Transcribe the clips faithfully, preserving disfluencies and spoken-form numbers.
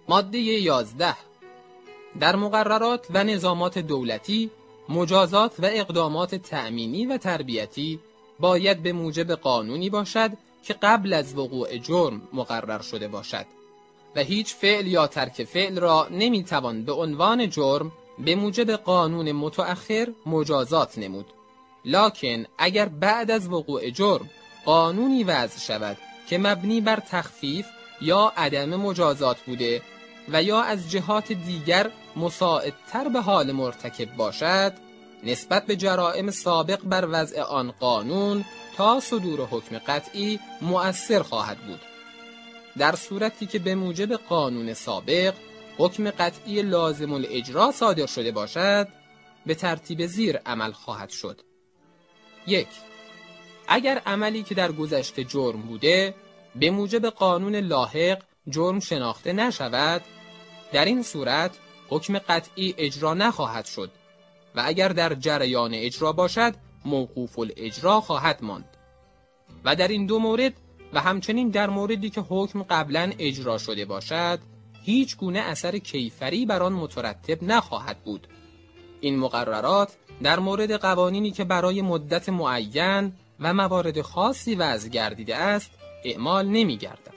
ماده یازده. در مقررات و نظامات دولتی، مجازات و اقدامات تأمینی و تربیتی باید به موجب قانونی باشد که قبل از وقوع جرم مقرر شده باشد و هیچ فعل یا ترک فعل را نمیتوان به عنوان جرم به موجب قانون متأخر مجازات نمود. لکن اگر بعد از وقوع جرم قانونی وضع شود که مبنی بر تخفیف یا عدم مجازات بوده و یا از جهات دیگر مساعدتر به حال مرتکب باشد، نسبت به جرائم سابق بر وضع آن قانون تا صدور حکم قطعی مؤثر خواهد بود. در صورتی که به موجب قانون سابق حکم قطعی لازم الاجرا صادر شده باشد، به ترتیب زیر عمل خواهد شد. یک، اگر عملی که در گذشته جرم بوده به موجب قانون لاحق جرم شناخته نشود، در این صورت حکم قطعی اجرا نخواهد شد و اگر در جریان اجرا باشد موقوف الاجرا خواهد ماند. و در این دو مورد و همچنین در موردی که حکم قبلا اجرا شده باشد، هیچ گونه اثر کیفری بر آن مترتب نخواهد بود. این مقررات در مورد قوانینی که برای مدت معین و موارد خاصی وضع گردیده است اعمال نمی گردد.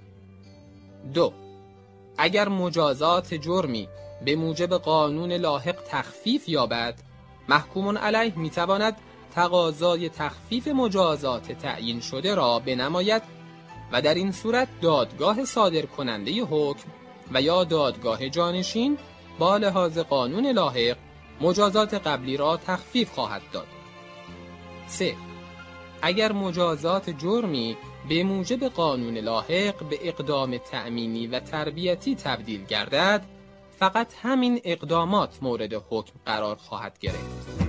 دو، اگر مجازات جرمی به موجب قانون لاحق تخفیف یابد، محکوم علیه می تواند تقاضای تخفیف مجازات تعیین شده را بنماید و در این صورت دادگاه صادر کننده حکم و یا دادگاه جانشین با لحاظ قانون لاحق مجازات قبلی را تخفیف خواهد داد. سه، اگر مجازات جرمی به موجب قانون لاحق به اقدام تأمینی و تربیتی تبدیل گردد، فقط همین اقدامات مورد حکم قرار خواهد گرفت.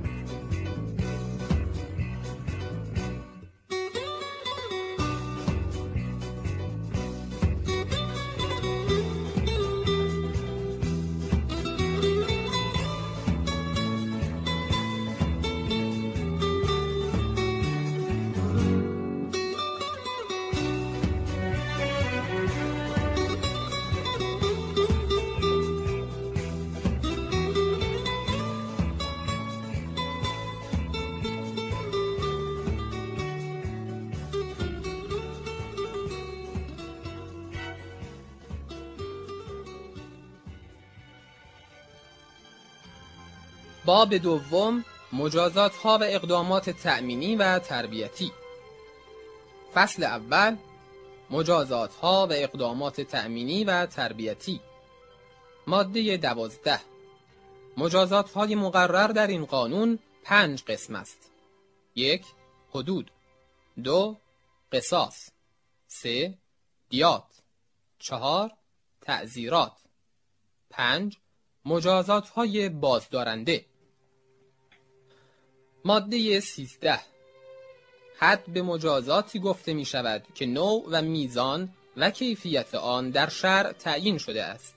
باب دوم، مجازات ها و اقدامات تأمینی و تربیتی. فصل اول، مجازات ها و اقدامات تأمینی و تربیتی. ماده دوازده. مجازات های مقرر در این قانون پنج قسم است. یک، حدود. دو، قصاص. سه، دیات. چهار، تعزیرات. پنج، مجازات های بازدارنده. ماده سیزده. حد به مجازاتی گفته می شود که نوع و میزان و کیفیت آن در شرع تعیین شده است.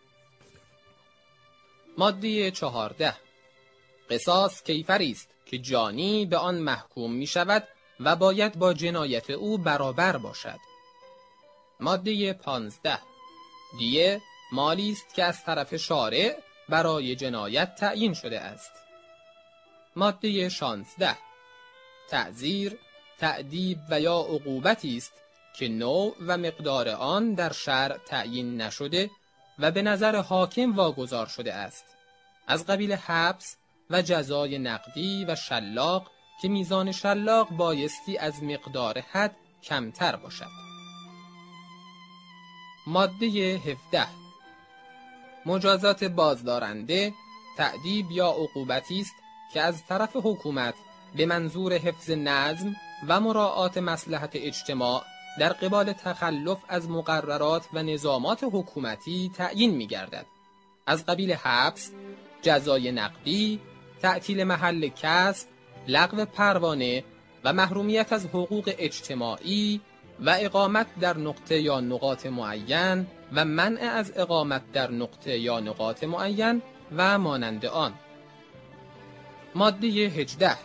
ماده چهارده. قصاص کیفری است که جانی به آن محکوم می شود و باید با جنایت او برابر باشد. ماده پانزده. دیه مالی است که از طرف شارع برای جنایت تعیین شده است. ماده شانزده. تعزیر، تأدیب و یا عقوبتی است که نوع و مقدار آن در شرع تعیین نشده و به نظر حاکم واگذار شده است، از قبیل حبس و جزای نقدی و شلاق که میزان شلاق بایستی از مقدار حد کمتر باشد. ماده هفده. مجازات بازدارنده، تأدیب یا عقوبتی است که از طرف حکومت به منظور حفظ نظم و مراعات مصلحت اجتماع در قبال تخلف از مقررات و نظامات حکومتی تعیین می‌گردد، از قبیل حبس، جزای نقدی، تعطیل محل کسب، لغو پروانه و محرومیت از حقوق اجتماعی و اقامت در نقطه یا نقاط معین و منع از اقامت در نقطه یا نقاط معین و مانند آن. ماده هجده.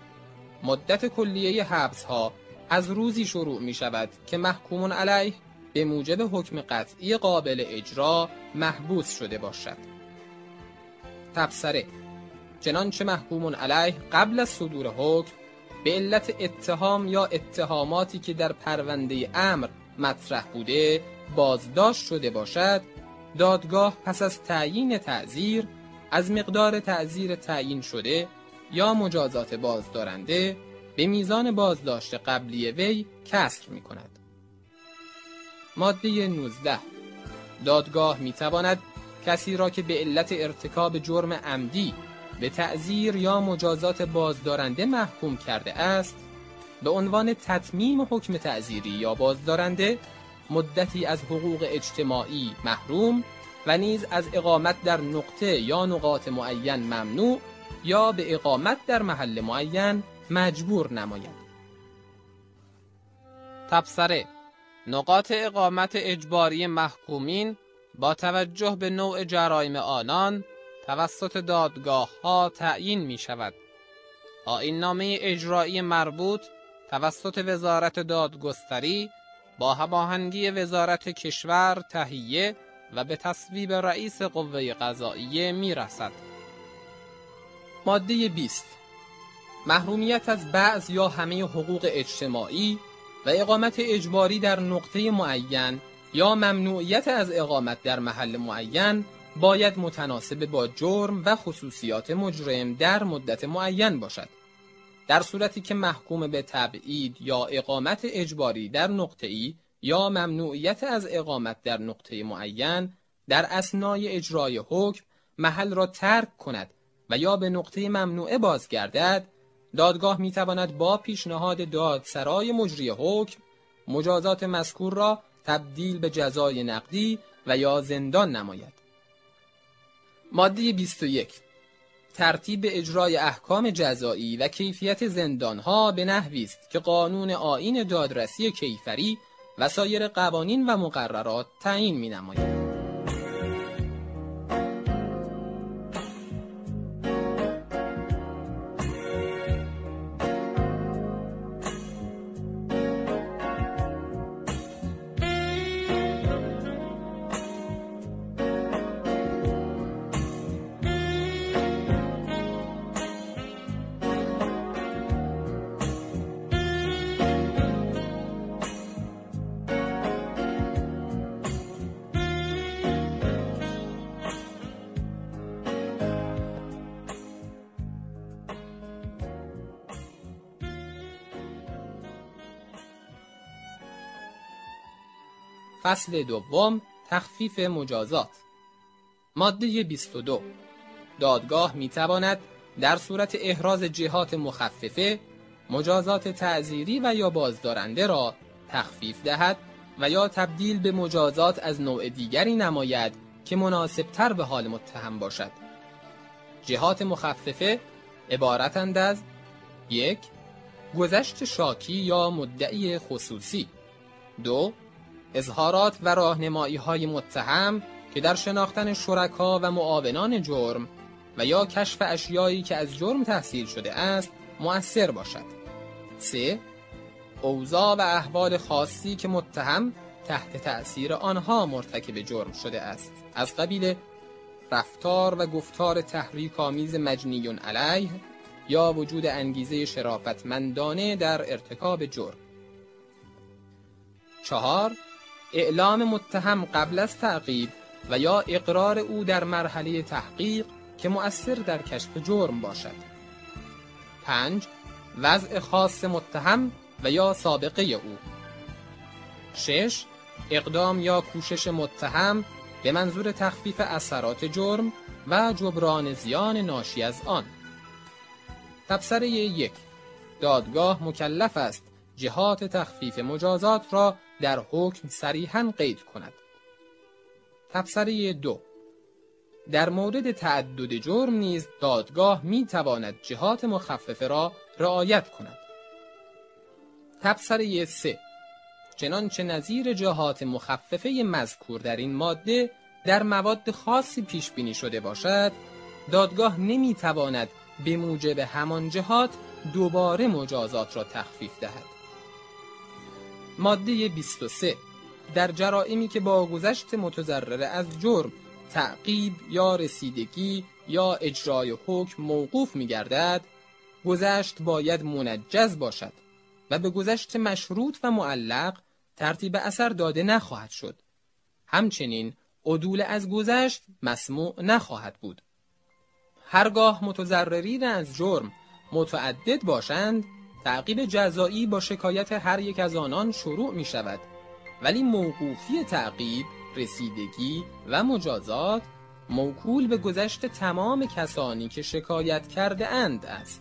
مدت کلیه حبس ها از روزی شروع می شود که محکوم علیه به موجب حکم قطعی قابل اجرا محبوس شده باشد. تبصره: چنانچه محکوم علیه قبل از صدور حکم به علت اتهام یا اتهاماتی که در پرونده امر مطرح بوده بازداشت شده باشد، دادگاه پس از تعیین تعزیر از مقدار تعزیر تعیین شده یا مجازات بازدارنده به میزان بازداشت قبلی وی کسر می کند. ماده نوزده. دادگاه می تواند کسی را که به علت ارتکاب جرم عمدی به تعزیر یا مجازات بازدارنده محکوم کرده است، به عنوان تتمیم حکم تعزیری یا بازدارنده مدتی از حقوق اجتماعی محروم و نیز از اقامت در نقطه یا نقاط معین ممنوع یا به اقامت در محل معین مجبور نماید. تبصره: نقاط اقامت اجباری محکومین با توجه به نوع جرایم آنان توسط دادگاه ها تعیین می شود. آیین نامه اجرایی مربوط توسط وزارت دادگستری با هماهنگی وزارت کشور تهیه و به تصویب رئیس قوه قضاییه می رسد. ماده بیست. محرومیت از بعض یا همه حقوق اجتماعی و اقامت اجباری در نقطه معین یا ممنوعیت از اقامت در محل معین باید متناسب با جرم و خصوصیات مجرم در مدت معین باشد. در صورتی که محکوم به تبعید یا اقامت اجباری در نقطه‌ای یا ممنوعیت از اقامت در نقطه معین در اثنای اجرای حکم محل را ترک کند و یا به نقطه ممنوعه بازگردد، دادگاه میتواند با پیشنهاد دادسرای مجری حکم مجازات مذکور را تبدیل به جزای نقدی و یا زندان نماید. ماده بیست و یک. ترتیب اجرای احکام جزایی و کیفیت زندانها به نحوی است که قانون آیین دادرسی کیفری و سایر قوانین و مقررات تعیین می‌نماید. فصل دوم. تخفیف مجازات. ماده بیست و دو. دادگاه میتواند در صورت احراز جهات مخففه مجازات تعزیری و یا بازدارنده را تخفیف دهد و یا تبدیل به مجازات از نوع دیگری نماید که مناسبتر به حال متهم باشد. جهات مخففه عبارتند از: یک، گذشت شاکی یا مدعی خصوصی. دو، اظهارات و راهنمایی‌های متهم که در شناختن شرکا و معاونان جرم و یا کشف اشیایی که از جرم تحصیل شده است مؤثر باشد. سه، اوضاع و احوال خاصی که متهم تحت تأثیر آنها مرتکب جرم شده است، از قبیل رفتار و گفتار تحریک‌آمیز مجنی علیه یا وجود انگیزه شرافتمندانه در ارتکاب جرم. چهار، اعلام متهم قبل از تعقیب و یا اقرار او در مرحله تحقیق که مؤثر در کشف جرم باشد. پنج، وضع خاص متهم و یا سابقه او. شش، اقدام یا کوشش متهم به منظور تخفیف اثرات جرم و جبران زیان ناشی از آن. تبصره یک. دادگاه مکلف است جهات تخفیف مجازات را در حکم صریحاً قید کند. تبصره دو. در مورد تعدد جرم نیز دادگاه می تواند جهات مخففه را رعایت کند. تبصره سه. چنانچه نظیر جهات مخففه مذکور در این ماده در مواد خاصی پیش بینی شده باشد، دادگاه نمی تواند به موجب همان جهات دوباره مجازات را تخفیف دهد. ماده بیست و سه. در جرائمی که با گذشت متضرر از جرم تعقیب یا رسیدگی یا اجرای حکم موقوف می‌گردد، گذشت باید منجز باشد و به گذشت مشروط و معلق ترتیب اثر داده نخواهد شد. همچنین عدول از گذشت مسموع نخواهد بود. هرگاه متضررین از جرم متعدد باشند، تعقیب جزایی با شکایت هر یک از آنان شروع می شود، ولی موقوفی تعقیب، رسیدگی و مجازات موکول به گذشت تمام کسانی که شکایت کرده اند است.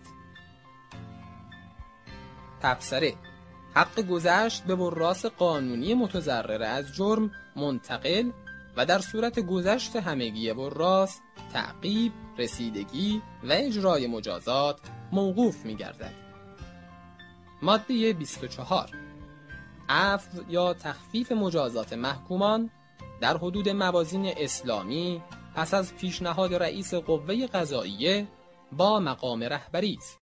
تبصره: حق گذشت به وراث قانونی متضرر از جرم منتقل و در صورت گذشت همگی وراث تعقیب، رسیدگی و اجرای مجازات موقوف می گردد. ماده بیست و چهار. عفو یا تخفیف مجازات محکومان در حدود موازین اسلامی پس از پیشنهاد رئیس قوه قضاییه با مقام رهبری است.